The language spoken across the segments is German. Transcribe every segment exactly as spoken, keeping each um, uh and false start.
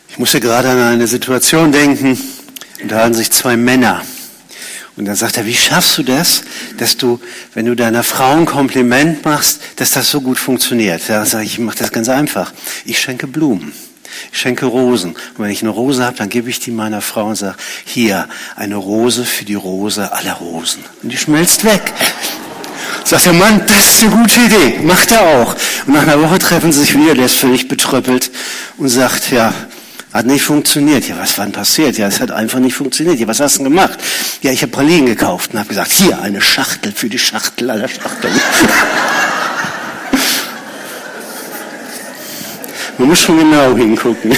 Ich musste gerade an eine Situation denken, und da hatten sich zwei Männer. Und dann sagt er, wie schaffst du das, dass du, wenn du deiner Frau ein Kompliment machst, dass das so gut funktioniert? Da sage ich, ich mache das ganz einfach. Ich schenke Blumen. Ich schenke Rosen. Und wenn ich eine Rose habe, dann gebe ich die meiner Frau und sage, hier, eine Rose für die Rose aller Rosen. Und die schmilzt weg. Sagt der Mann, das ist eine gute Idee. Macht er auch. Und nach einer Woche treffen sie sich wieder, der ist völlig betröppelt und sagt, ja, hat nicht funktioniert. Ja, was war denn passiert? Ja, es hat einfach nicht funktioniert. Ja, was hast du denn gemacht? Ja, ich habe Pralinen gekauft und habe gesagt, hier, eine Schachtel für die Schachtel aller Schachteln. Man muss schon genau hingucken.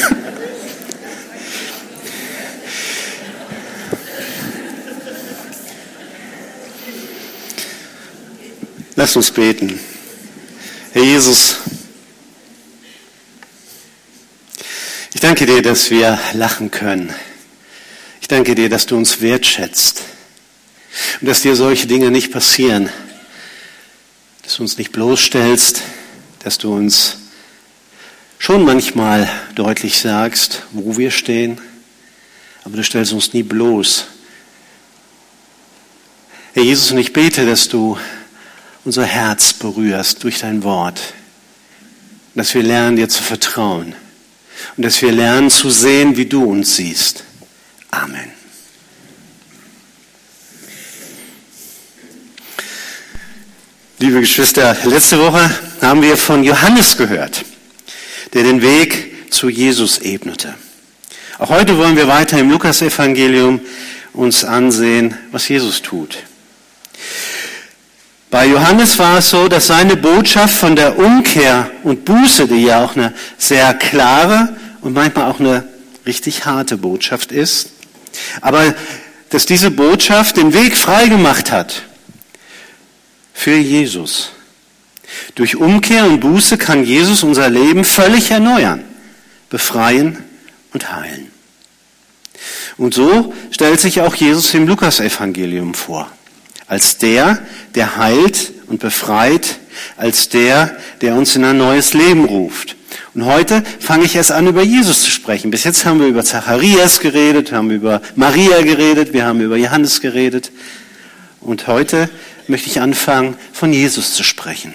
Lass uns beten. Herr Jesus, ich danke dir, dass wir lachen können. Ich danke dir, dass du uns wertschätzt und dass dir solche Dinge nicht passieren, dass du uns nicht bloßstellst, dass du uns schon manchmal deutlich sagst, wo wir stehen, aber du stellst uns nie bloß. Herr Jesus, und ich bete, dass du unser Herz berührst durch dein Wort, dass wir lernen, dir zu vertrauen und dass wir lernen zu sehen, wie du uns siehst. Amen. Liebe Geschwister, letzte Woche haben wir von Johannes gehört, der den Weg zu Jesus ebnete. Auch heute wollen wir weiter im Lukas-Evangelium uns ansehen, was Jesus tut. Bei Johannes war es so, dass seine Botschaft von der Umkehr und Buße, die ja auch eine sehr klare und manchmal auch eine richtig harte Botschaft ist, aber dass diese Botschaft den Weg freigemacht hat für Jesus. Durch Umkehr und Buße kann Jesus unser Leben völlig erneuern, befreien und heilen. Und so stellt sich auch Jesus im Lukas-Evangelium vor. Als der, der heilt und befreit, als der, der uns in ein neues Leben ruft. Und heute fange ich erst an, über Jesus zu sprechen. Bis jetzt haben wir über Zacharias geredet, haben über Maria geredet, wir haben über Johannes geredet. Und heute möchte ich anfangen, von Jesus zu sprechen.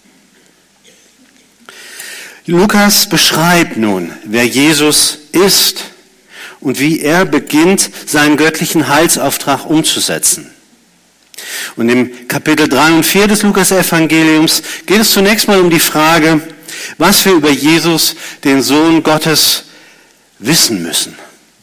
Lukas beschreibt nun, wer Jesus ist und wie er beginnt, seinen göttlichen Heilsauftrag umzusetzen. Und im Kapitel drei und vier des Lukas-Evangeliums geht es zunächst mal um die Frage, was wir über Jesus, den Sohn Gottes, wissen müssen.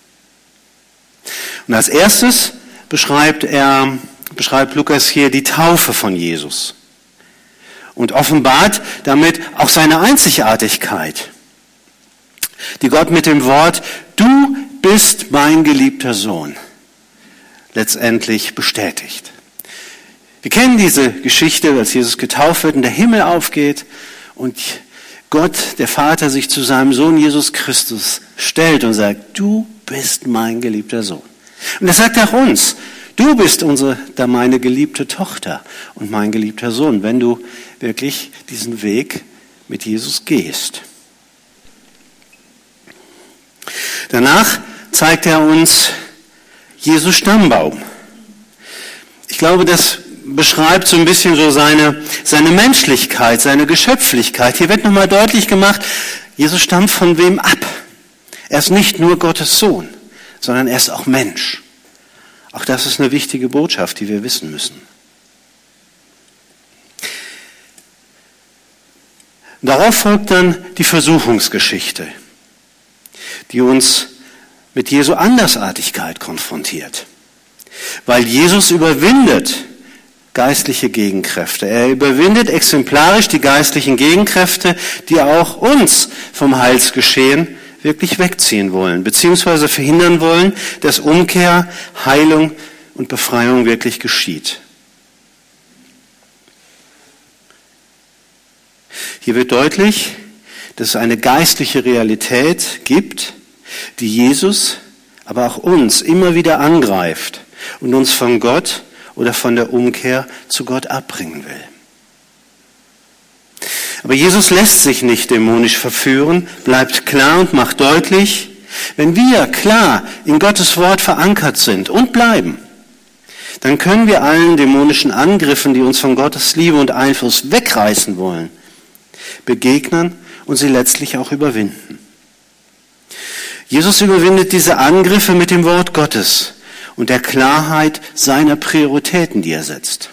Und als erstes beschreibt er, beschreibt Lukas hier die Taufe von Jesus und offenbart damit auch seine Einzigartigkeit, die Gott mit dem Wort, du bist mein geliebter Sohn, letztendlich bestätigt. Wir kennen diese Geschichte, als Jesus getauft wird und der Himmel aufgeht und Gott, der Vater, sich zu seinem Sohn Jesus Christus stellt und sagt, du bist mein geliebter Sohn. Und das sagt auch uns, du bist unsere, da meine geliebte Tochter und mein geliebter Sohn, wenn du wirklich diesen Weg mit Jesus gehst. Danach zeigt er uns Jesus Stammbaum. Ich glaube, das beschreibt so ein bisschen so seine, seine Menschlichkeit, seine Geschöpflichkeit. Hier wird nochmal deutlich gemacht, Jesus stammt von wem ab? Er ist nicht nur Gottes Sohn, sondern er ist auch Mensch. Auch das ist eine wichtige Botschaft, die wir wissen müssen. Darauf folgt dann die Versuchungsgeschichte, die uns mit Jesu Andersartigkeit konfrontiert. Weil Jesus überwindet geistliche Gegenkräfte. Er überwindet exemplarisch die geistlichen Gegenkräfte, die auch uns vom Heilsgeschehen wirklich wegziehen wollen, beziehungsweise verhindern wollen, dass Umkehr, Heilung und Befreiung wirklich geschieht. Hier wird deutlich, dass es eine geistliche Realität gibt, die Jesus, aber auch uns immer wieder angreift und uns von Gott oder von der Umkehr zu Gott abbringen will. Aber Jesus lässt sich nicht dämonisch verführen, bleibt klar und macht deutlich, Wenn wir klar in Gottes Wort verankert sind und bleiben, dann können wir allen dämonischen Angriffen, die uns von Gottes Liebe und Einfluss wegreißen wollen, begegnen und sie letztlich auch überwinden. Jesus überwindet diese Angriffe mit dem Wort Gottes und der Klarheit seiner Prioritäten, die er setzt.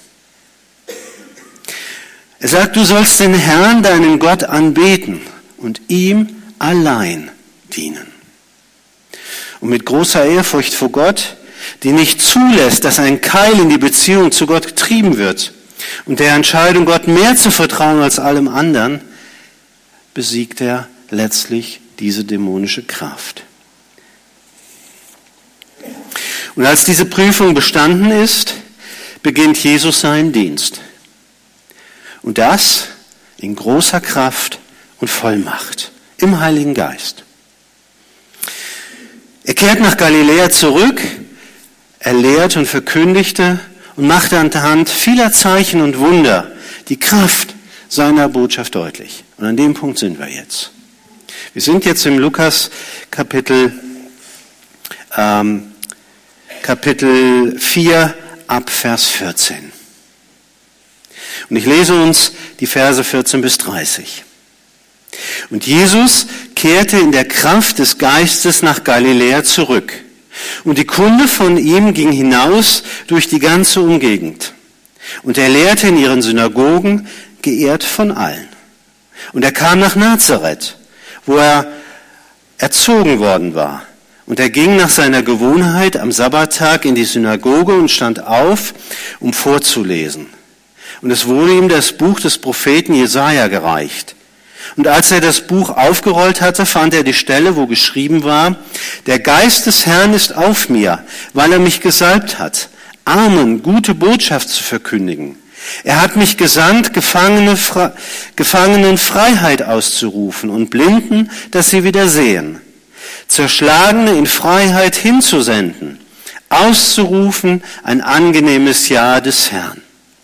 Er sagt, du sollst den Herrn, deinen Gott, anbeten und ihm allein dienen. Und mit großer Ehrfurcht vor Gott, die nicht zulässt, dass ein Keil in die Beziehung zu Gott getrieben wird und der Entscheidung, Gott mehr zu vertrauen als allem anderen, besiegt er letztlich diese dämonische Kraft. Und als diese Prüfung bestanden ist, beginnt Jesus seinen Dienst. Und das in großer Kraft und Vollmacht im Heiligen Geist. Er kehrt nach Galiläa zurück, er lehrt und verkündigte und machte anhand vieler Zeichen und Wunder die Kraft seiner Botschaft deutlich. Und an dem Punkt sind wir jetzt. Wir sind jetzt im Lukas Kapitel, ähm, Kapitel vier ab Vers vierzehn. Und ich lese uns die Verse vierzehn bis dreißig. Und Jesus kehrte in der Kraft des Geistes nach Galiläa zurück. Und die Kunde von ihm ging hinaus durch die ganze Umgegend. Und er lehrte in ihren Synagogen, geehrt von allen. Und er kam nach Nazareth, wo er erzogen worden war. Und er ging nach seiner Gewohnheit am Sabbattag in die Synagoge und stand auf, um vorzulesen. Und es wurde ihm das Buch des Propheten Jesaja gereicht. Und als er das Buch aufgerollt hatte, fand er die Stelle, wo geschrieben war, der Geist des Herrn ist auf mir, weil er mich gesalbt hat, Armen gute Botschaft zu verkündigen. Er hat mich gesandt, Gefangene, Gefangenen Freiheit auszurufen und Blinden, dass sie wieder sehen. Zerschlagene in Freiheit hinzusenden, auszurufen ein angenehmes Jahr des Herrn.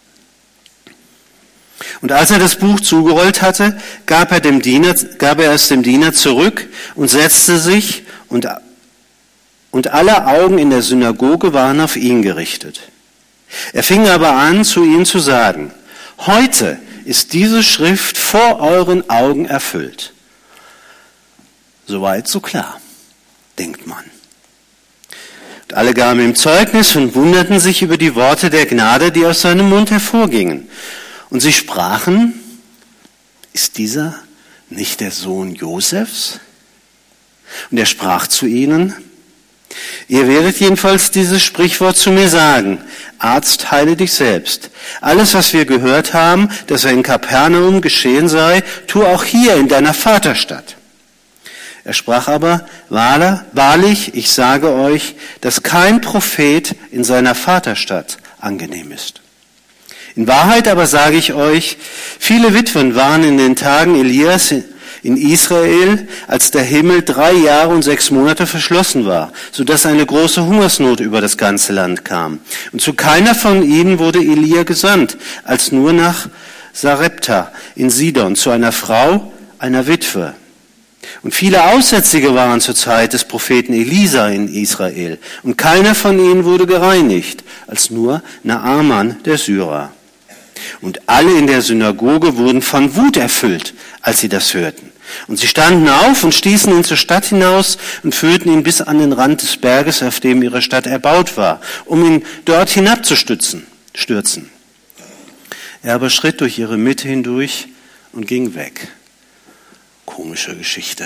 Und als er das Buch zugerollt hatte, gab er, dem Diener, gab er es dem Diener zurück und setzte sich, und, und alle Augen in der Synagoge waren auf ihn gerichtet. Er fing aber an, zu ihnen zu sagen, heute ist diese Schrift vor euren Augen erfüllt. Soweit, so klar, denkt man. Und alle gaben ihm Zeugnis und wunderten sich über die Worte der Gnade, die aus seinem Mund hervorgingen. Und sie sprachen, ist dieser nicht der Sohn Josefs? Und er sprach zu ihnen, ihr werdet jedenfalls dieses Sprichwort zu mir sagen, Arzt, heile dich selbst. Alles, was wir gehört haben, dass er in Kapernaum geschehen sei, tu auch hier in deiner Vaterstadt. Er sprach aber, wahrlich, ich sage euch, dass kein Prophet in seiner Vaterstadt angenehm ist. In Wahrheit aber sage ich euch, viele Witwen waren in den Tagen Elias in Israel, als der Himmel drei Jahre und sechs Monate verschlossen war, sodass eine große Hungersnot über das ganze Land kam. Und zu keiner von ihnen wurde Elia gesandt, als nur nach Sarepta in Sidon, zu einer Frau, einer Witwe. Und viele Aussätzige waren zur Zeit des Propheten Elisa in Israel. Und keiner von ihnen wurde gereinigt, als nur Naaman, der Syrer. Und alle in der Synagoge wurden von Wut erfüllt, als sie das hörten. Und sie standen auf und stießen ihn zur Stadt hinaus und führten ihn bis an den Rand des Berges, auf dem ihre Stadt erbaut war, um ihn dort hinabzustürzen. Stürzen. Er aber schritt durch ihre Mitte hindurch und ging weg. Komische Geschichte.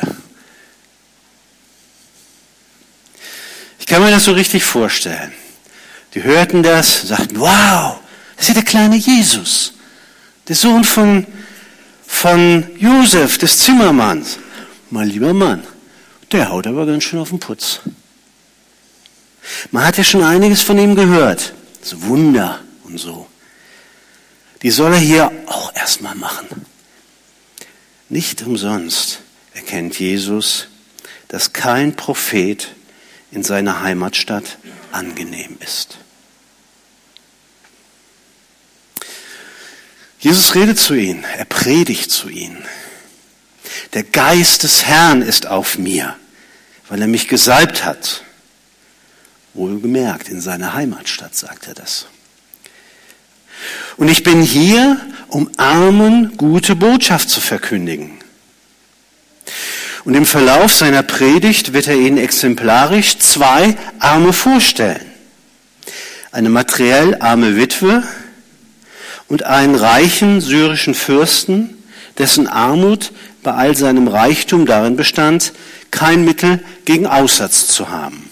Ich kann mir das so richtig vorstellen. Die hörten das, sagten, wow, das ist ja der kleine Jesus, der Sohn von, von Josef, des Zimmermanns. Mein lieber Mann, der haut aber ganz schön auf den Putz. Man hat ja schon einiges von ihm gehört, so Wunder und so. Die soll er hier auch erstmal machen. Nicht umsonst erkennt Jesus, dass kein Prophet in seiner Heimatstadt angenehm ist. Jesus redet zu ihnen, er predigt zu ihnen. Der Geist des Herrn ist auf mir, weil er mich gesalbt hat. Wohlgemerkt, in seiner Heimatstadt sagt er das. Und ich bin hier, um Armen gute Botschaft zu verkündigen. Und im Verlauf seiner Predigt wird er ihnen exemplarisch zwei Arme vorstellen. Eine materiell arme Witwe und einen reichen syrischen Fürsten, dessen Armut bei all seinem Reichtum darin bestand, kein Mittel gegen Aussatz zu haben.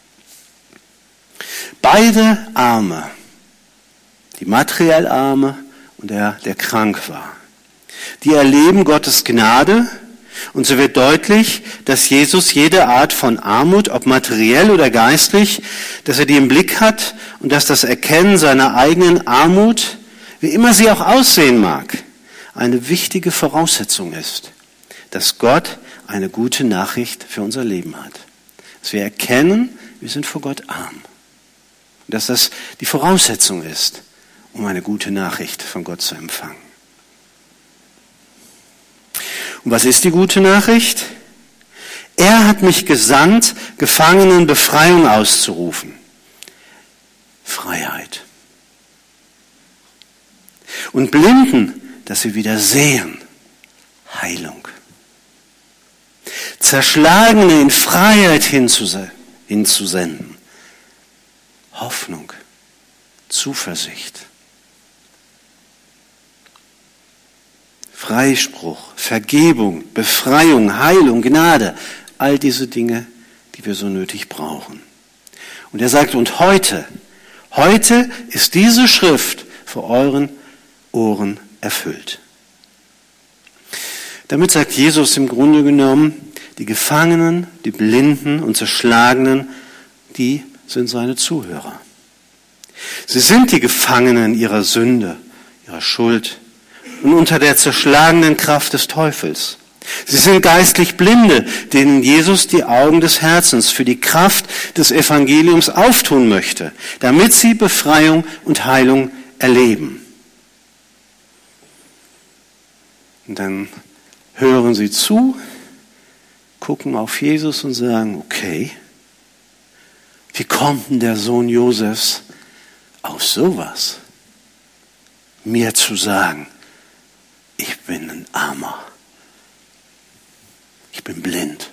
Beide Arme, die materiell Arme und der, der krank war, die erleben Gottes Gnade, und so wird deutlich, dass Jesus jede Art von Armut, ob materiell oder geistlich, dass er die im Blick hat und dass das Erkennen seiner eigenen Armut, wie immer sie auch aussehen mag, eine wichtige Voraussetzung ist, dass Gott eine gute Nachricht für unser Leben hat. Dass wir erkennen, wir sind vor Gott arm. Und dass das die Voraussetzung ist, um eine gute Nachricht von Gott zu empfangen. Und was ist die gute Nachricht? Er hat mich gesandt, Gefangenen Befreiung auszurufen. Freiheit. Und Blinden, dass sie wieder sehen. Heilung. Zerschlagene in Freiheit hinzusenden. Hoffnung. Zuversicht. Freispruch, Vergebung, Befreiung, Heilung, Gnade, all diese Dinge, die wir so nötig brauchen. Und er sagt, und heute, heute ist diese Schrift vor euren Ohren erfüllt. Damit sagt Jesus im Grunde genommen, die Gefangenen, die Blinden und Zerschlagenen, die sind seine Zuhörer. Sie sind die Gefangenen ihrer Sünde, ihrer Schuld, und unter der zerschlagenen Kraft des Teufels. Sie sind geistlich Blinde, denen Jesus die Augen des Herzens für die Kraft des Evangeliums auftun möchte, damit sie Befreiung und Heilung erleben. Und dann hören sie zu, gucken auf Jesus und sagen, okay, wie kommt denn der Sohn Josefs auf sowas, mir zu sagen, ich bin ein Armer. Ich bin blind.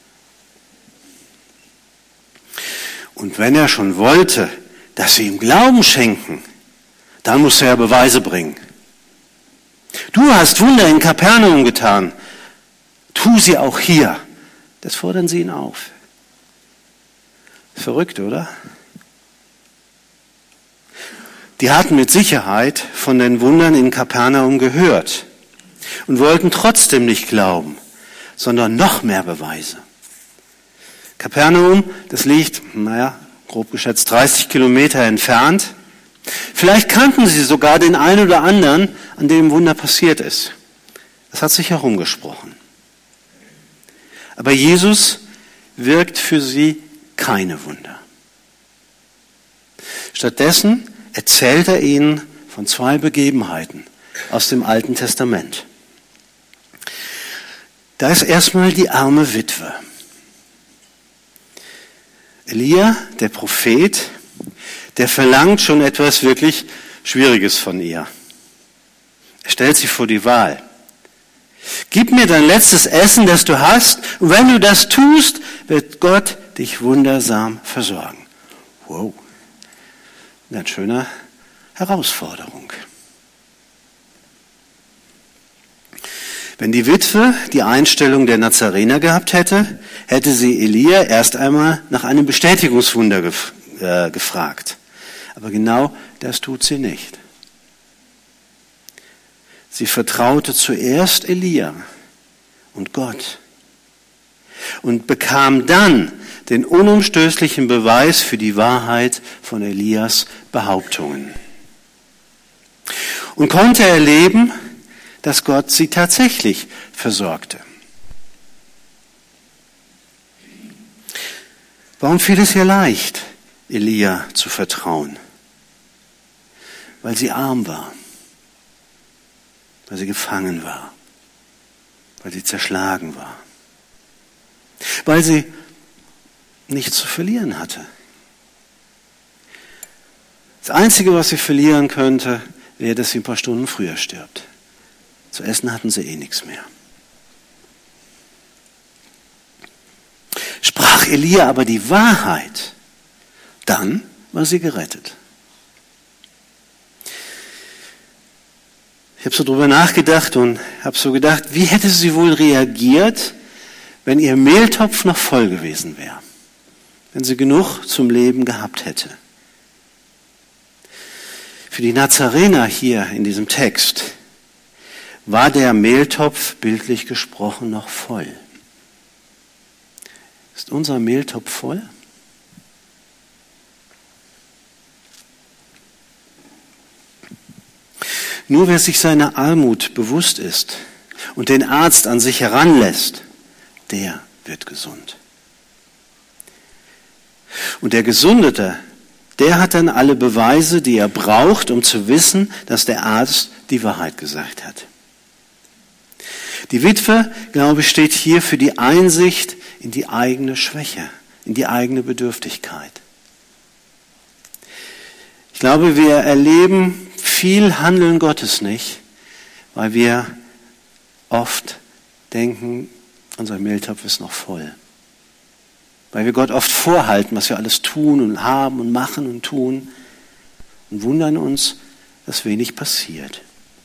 Und wenn er schon wollte, dass sie ihm Glauben schenken, dann muss er Beweise bringen. Du hast Wunder in Kapernaum getan. Tu sie auch hier. Das fordern sie ihn auf. Verrückt, oder? Die hatten mit Sicherheit von den Wundern in Kapernaum gehört und wollten trotzdem nicht glauben, sondern noch mehr Beweise. Kapernaum, das liegt, naja, grob geschätzt dreißig Kilometer entfernt. Vielleicht kannten sie sogar den einen oder anderen, an dem Wunder passiert ist. Das hat sich herumgesprochen. Aber Jesus wirkt für sie keine Wunder. Stattdessen erzählt er ihnen von zwei Begebenheiten aus dem Alten Testament. Da ist erstmal die arme Witwe. Elia, der Prophet, der verlangt schon etwas wirklich Schwieriges von ihr. Er stellt sie vor die Wahl. Gib mir dein letztes Essen, das du hast, und wenn du das tust, wird Gott dich wundersam versorgen. Wow. Eine schöne Herausforderung. Wenn die Witwe die Einstellung der Nazarener gehabt hätte, hätte sie Elia erst einmal nach einem Bestätigungswunder gef- äh, gefragt. Aber genau das tut sie nicht. Sie vertraute zuerst Elia und Gott und bekam dann den unumstößlichen Beweis für die Wahrheit von Elias Behauptungen. Und konnte erleben, dass Gott sie tatsächlich versorgte. Warum fiel es ihr leicht, Elia zu vertrauen? Weil sie arm war, weil sie gefangen war, weil sie zerschlagen war, weil sie nichts zu verlieren hatte. Das Einzige, was sie verlieren könnte, wäre, dass sie ein paar Stunden früher stirbt. Zu essen hatten sie eh nichts mehr. Sprach Elia aber die Wahrheit, dann war sie gerettet. Ich habe so drüber nachgedacht und habe so gedacht, wie hätte sie wohl reagiert, wenn ihr Mehltopf noch voll gewesen wäre, wenn sie genug zum Leben gehabt hätte. Für die Nazarener hier in diesem Text war der Mehltopf bildlich gesprochen noch voll. Ist unser Mehltopf voll? Nur wer sich seiner Armut bewusst ist und den Arzt an sich heranlässt, der wird gesund. Und der Gesundete, der hat dann alle Beweise, die er braucht, um zu wissen, dass der Arzt die Wahrheit gesagt hat. Die Witwe, glaube ich, steht hier für die Einsicht in die eigene Schwäche, in die eigene Bedürftigkeit. Ich glaube, wir erleben viel Handeln Gottes nicht, weil wir oft denken, unser Mehltopf ist noch voll. Weil wir Gott oft vorhalten, was wir alles tun und haben und machen und tun und wundern uns, dass wenig passiert.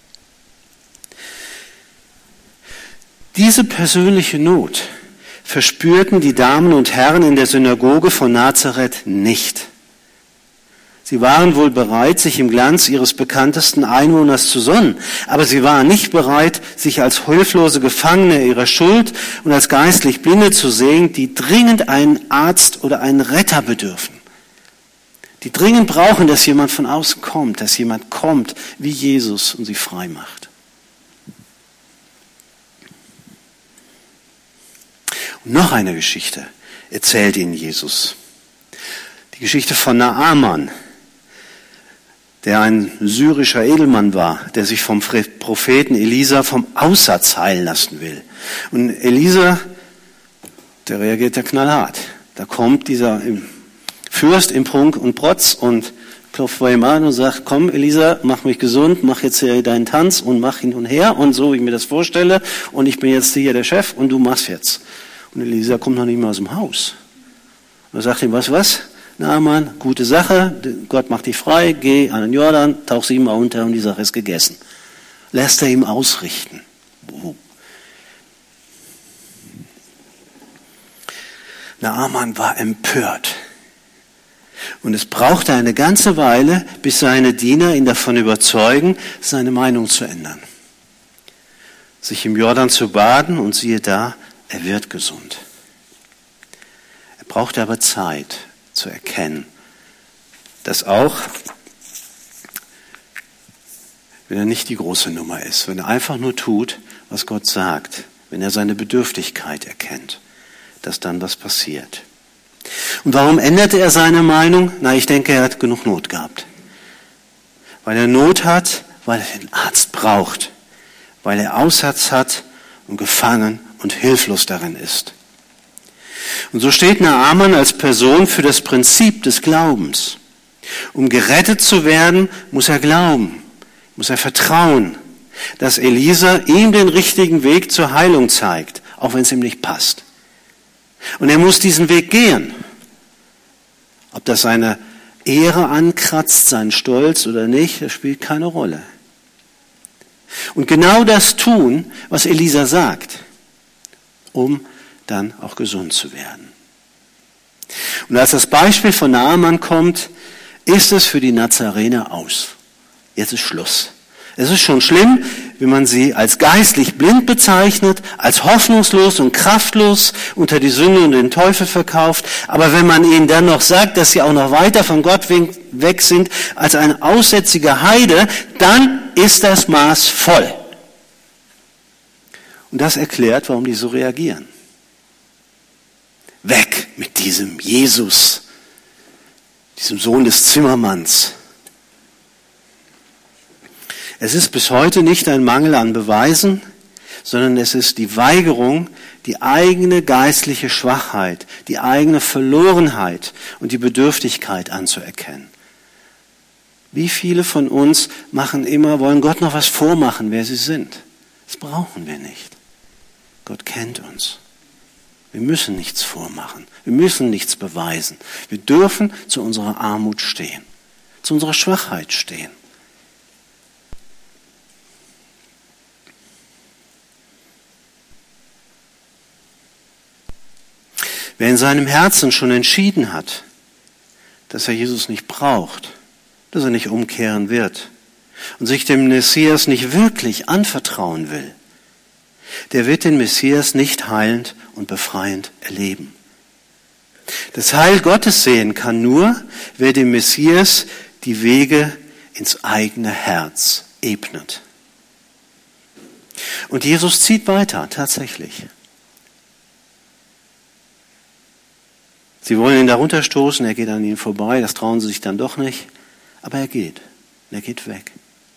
Diese persönliche Not verspürten die Damen und Herren in der Synagoge von Nazareth nicht. Sie waren wohl bereit, sich im Glanz ihres bekanntesten Einwohners zu sonnen, aber sie waren nicht bereit, sich als hilflose Gefangene ihrer Schuld und als geistlich Blinde zu sehen, die dringend einen Arzt oder einen Retter bedürfen. Die dringend brauchen, dass jemand von außen kommt, dass jemand kommt wie Jesus und sie frei macht. Und noch eine Geschichte erzählt ihnen Jesus. Die Geschichte von Naaman, der ein syrischer Edelmann war, der sich vom Propheten Elisa vom Aussatz heilen lassen will. Und Elisa, der reagiert ja knallhart. Da kommt dieser Fürst im Prunk und Protz und klopft bei ihm an und sagt, komm Elisa, mach mich gesund, mach jetzt hier deinen Tanz und mach hin und her und so, wie ich mir das vorstelle. Und ich bin jetzt hier der Chef und du machst jetzt. Und Elisa kommt noch nicht mehr aus dem Haus. Und er sagt ihm, was, was? Naaman, gute Sache, Gott macht dich frei, geh an den Jordan, tauch siebenmal unter und die Sache ist gegessen. Lässt er ihm ausrichten. Oh. Naaman war empört. Und es brauchte eine ganze Weile, bis seine Diener ihn davon überzeugen, seine Meinung zu ändern. Sich im Jordan zu baden und siehe da, er wird gesund. Er brauchte aber Zeit zu erkennen, dass auch, wenn er nicht die große Nummer ist, wenn er einfach nur tut, was Gott sagt, wenn er seine Bedürftigkeit erkennt, dass dann was passiert. Und warum änderte er seine Meinung? Na, ich denke, er hat genug Not gehabt. Weil er Not hat, weil er den Arzt braucht, weil er Aussatz hat und gefangen und hilflos darin ist. Und so steht Naaman als Person für das Prinzip des Glaubens. Um gerettet zu werden, muss er glauben, muss er vertrauen, dass Elisa ihm den richtigen Weg zur Heilung zeigt, auch wenn es ihm nicht passt. Und er muss diesen Weg gehen. Ob das seine Ehre ankratzt, seinen Stolz oder nicht, das spielt keine Rolle. Und genau das tun, was Elisa sagt, um dann auch gesund zu werden. Und als das Beispiel von Naaman kommt, ist es für die Nazarener aus. Jetzt ist Schluss. Es ist schon schlimm, wenn man sie als geistlich blind bezeichnet, als hoffnungslos und kraftlos unter die Sünde und den Teufel verkauft. Aber wenn man ihnen dann noch sagt, dass sie auch noch weiter von Gott weg sind als ein aussätziger Heide, dann ist das Maß voll. Und das erklärt, warum die so reagieren. Weg mit diesem Jesus, diesem Sohn des Zimmermanns. Es ist bis heute nicht ein Mangel an Beweisen, sondern es ist die Weigerung, die eigene geistliche Schwachheit, die eigene Verlorenheit und die Bedürftigkeit anzuerkennen. Wie viele von uns machen immer, wollen Gott noch was vormachen, wer sie sind? Das brauchen wir nicht. Gott kennt uns. Wir müssen nichts vormachen. Wir müssen nichts beweisen. Wir dürfen zu unserer Armut stehen, zu unserer Schwachheit stehen. Wer in seinem Herzen schon entschieden hat, dass er Jesus nicht braucht, dass er nicht umkehren wird und sich dem Messias nicht wirklich anvertrauen will, der wird den Messias nicht heilend und befreiend erleben. Das Heil Gottes sehen kann nur, wer dem Messias die Wege ins eigene Herz ebnet. Und Jesus zieht weiter, tatsächlich. Sie wollen ihn da runterstoßen, er geht an ihnen vorbei, das trauen sie sich dann doch nicht, aber er geht, er geht weg.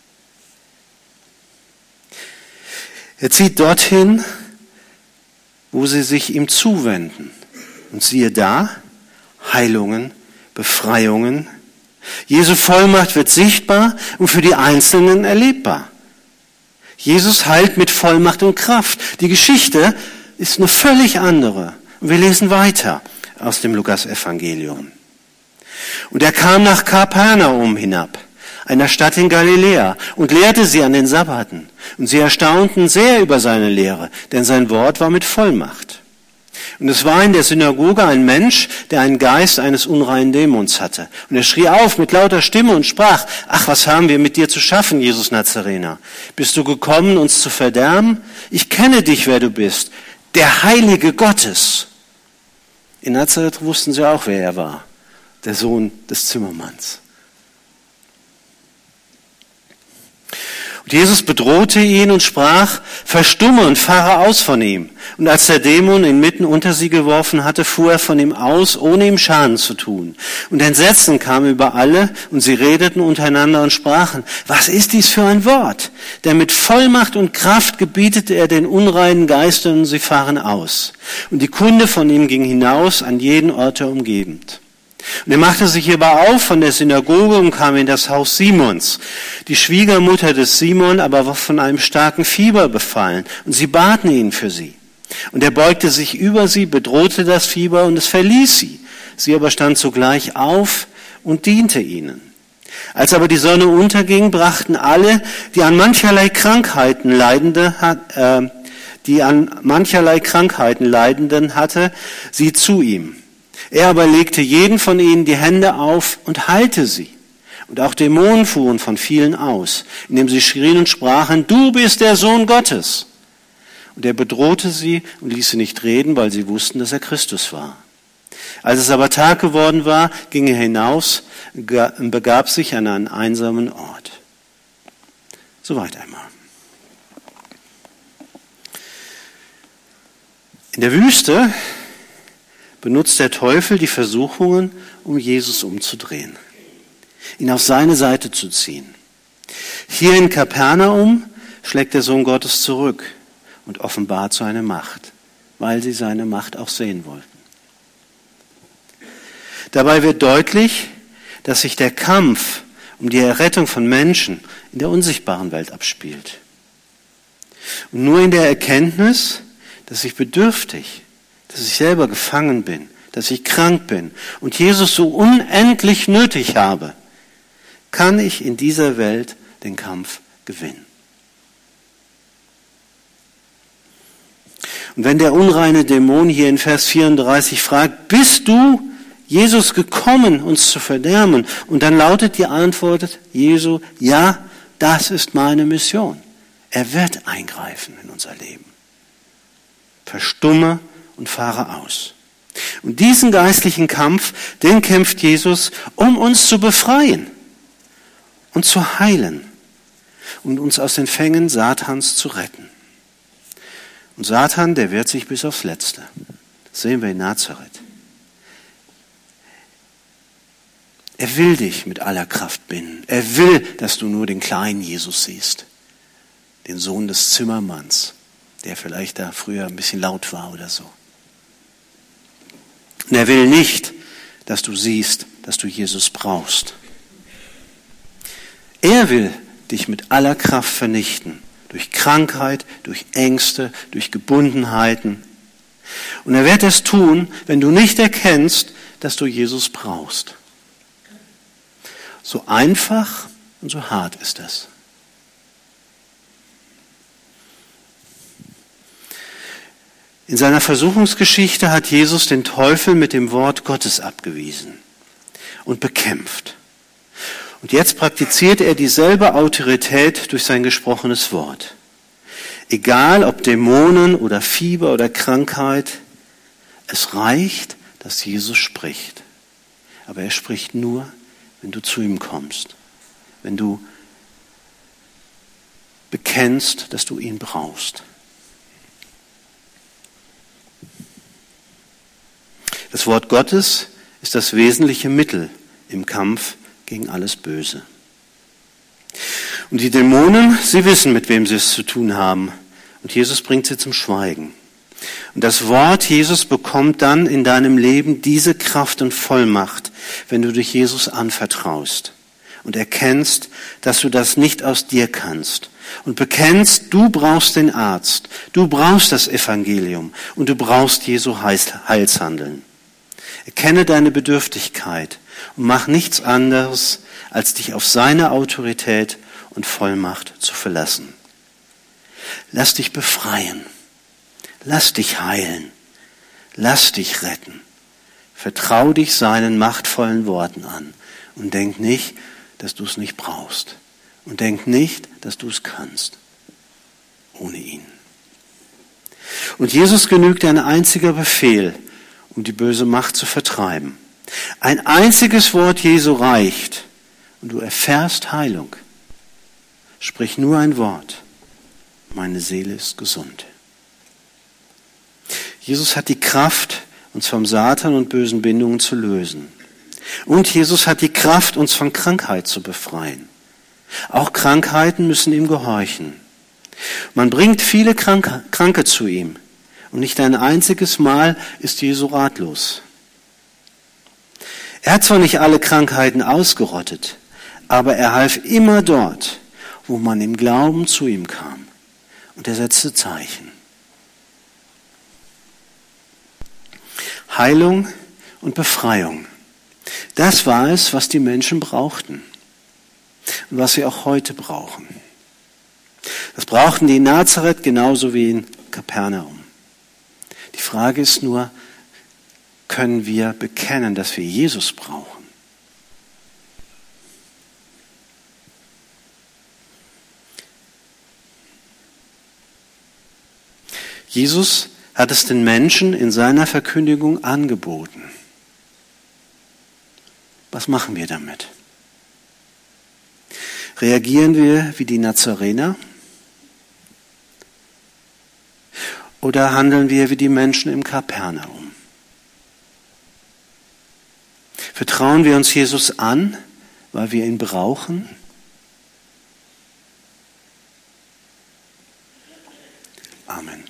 Er zieht dorthin, wo sie sich ihm zuwenden. Und siehe da, Heilungen, Befreiungen. Jesu Vollmacht wird sichtbar und für die Einzelnen erlebbar. Jesus heilt mit Vollmacht und Kraft. Die Geschichte ist eine völlig andere. Und wir lesen weiter aus dem Lukas-Evangelium. Und er kam nach Kapernaum hinab, einer Stadt in Galiläa, und lehrte sie an den Sabbaten. Und sie erstaunten sehr über seine Lehre, denn sein Wort war mit Vollmacht. Und es war in der Synagoge ein Mensch, der einen Geist eines unreinen Dämons hatte. Und er schrie auf mit lauter Stimme und sprach: Ach, was haben wir mit dir zu schaffen, Jesus Nazarener? Bist du gekommen, uns zu verderben? Ich kenne dich, wer du bist, der Heilige Gottes. In Nazareth wussten sie auch, wer er war, der Sohn des Zimmermanns. Und Jesus bedrohte ihn und sprach: Verstumme und fahre aus von ihm. Und als der Dämon ihn mitten unter sie geworfen hatte, fuhr er von ihm aus, ohne ihm Schaden zu tun. Und Entsetzen kam über alle, und sie redeten untereinander und sprachen: Was ist dies für ein Wort? Denn mit Vollmacht und Kraft gebietete er den unreinen Geistern, und sie fahren aus. Und die Kunde von ihm ging hinaus an jeden Ort der Umgebend. Und er machte sich aber auf von der Synagoge und kam in das Haus Simons. Die Schwiegermutter des Simon aber war von einem starken Fieber befallen, und sie baten ihn für sie. Und er beugte sich über sie, bedrohte das Fieber, und es verließ sie. Sie aber stand sogleich auf und diente ihnen. Als aber die Sonne unterging, brachten alle, die an mancherlei Krankheiten leidende, äh, die an mancherlei Krankheiten leidenden hatte, sie zu ihm. Er aber legte jeden von ihnen die Hände auf und heilte sie. Und auch Dämonen fuhren von vielen aus, indem sie schrien und sprachen: Du bist der Sohn Gottes. Und er bedrohte sie und ließ sie nicht reden, weil sie wussten, dass er Christus war. Als es aber Tag geworden war, ging er hinaus und begab sich an einen einsamen Ort. Soweit einmal. In der Wüste benutzt der Teufel die Versuchungen, um Jesus umzudrehen, ihn auf seine Seite zu ziehen. Hier in Kapernaum schlägt der Sohn Gottes zurück und offenbart seine Macht, weil sie seine Macht auch sehen wollten. Dabei wird deutlich, dass sich der Kampf um die Errettung von Menschen in der unsichtbaren Welt abspielt. Und nur in der Erkenntnis, dass ich bedürftig, dass ich selber gefangen bin, dass ich krank bin und Jesus so unendlich nötig habe, kann ich in dieser Welt den Kampf gewinnen. Und wenn der unreine Dämon hier in Vers vierunddreißig fragt: Bist du, Jesus, gekommen, uns zu verderben? Und dann lautet die Antwort Jesu: Ja, das ist meine Mission. Er wird eingreifen in unser Leben. Verstumme und fahre aus. Und diesen geistlichen Kampf, den kämpft Jesus, um uns zu befreien und zu heilen und uns aus den Fängen Satans zu retten. Und Satan, der wehrt sich bis aufs Letzte. Das sehen wir in Nazareth. Er will dich mit aller Kraft binden. Er will, dass du nur den kleinen Jesus siehst, den Sohn des Zimmermanns, der vielleicht da früher ein bisschen laut war oder so. Und er will nicht, dass du siehst, dass du Jesus brauchst. Er will dich mit aller Kraft vernichten. Durch Krankheit, durch Ängste, durch Gebundenheiten. Und er wird es tun, wenn du nicht erkennst, dass du Jesus brauchst. So einfach und so hart ist das. In seiner Versuchungsgeschichte hat Jesus den Teufel mit dem Wort Gottes abgewiesen und bekämpft. Und jetzt praktiziert er dieselbe Autorität durch sein gesprochenes Wort. Egal ob Dämonen oder Fieber oder Krankheit, es reicht, dass Jesus spricht. Aber er spricht nur, wenn du zu ihm kommst, wenn du bekennst, dass du ihn brauchst. Das Wort Gottes ist das wesentliche Mittel im Kampf gegen alles Böse. Und die Dämonen, sie wissen, mit wem sie es zu tun haben. Und Jesus bringt sie zum Schweigen. Und das Wort Jesus bekommt dann in deinem Leben diese Kraft und Vollmacht, wenn du dich Jesus anvertraust und erkennst, dass du das nicht aus dir kannst. Und bekennst, du brauchst den Arzt, du brauchst das Evangelium und du brauchst Jesu Heilshandeln. Erkenne deine Bedürftigkeit und mach nichts anderes, als dich auf seine Autorität und Vollmacht zu verlassen. Lass dich befreien. Lass dich heilen. Lass dich retten. Vertrau dich seinen machtvollen Worten an und denk nicht, dass du es nicht brauchst. Und denk nicht, dass du es kannst. Ohne ihn. Und Jesus genügt ein einziger Befehl, um die böse Macht zu vertreiben. Ein einziges Wort Jesu reicht und du erfährst Heilung. Sprich nur ein Wort. Meine Seele ist gesund. Jesus hat die Kraft, uns vom Satan und bösen Bindungen zu lösen. Und Jesus hat die Kraft, uns von Krankheit zu befreien. Auch Krankheiten müssen ihm gehorchen. Man bringt viele Kranke, Kranke zu ihm. Und nicht ein einziges Mal ist Jesu ratlos. Er hat zwar nicht alle Krankheiten ausgerottet, aber er half immer dort, wo man im Glauben zu ihm kam. Und er setzte Zeichen. Heilung und Befreiung. Das war es, was die Menschen brauchten. Und was sie auch heute brauchen. Das brauchten die in Nazareth genauso wie in Kapernaum. Die Frage ist nur, können wir bekennen, dass wir Jesus brauchen? Jesus hat es den Menschen in seiner Verkündigung angeboten. Was machen wir damit? Reagieren wir wie die Nazarener? Oder handeln wir wie die Menschen im Kapernaum? Vertrauen wir uns Jesus an, weil wir ihn brauchen? Amen.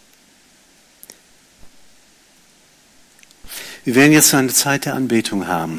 Wir werden jetzt eine Zeit der Anbetung haben.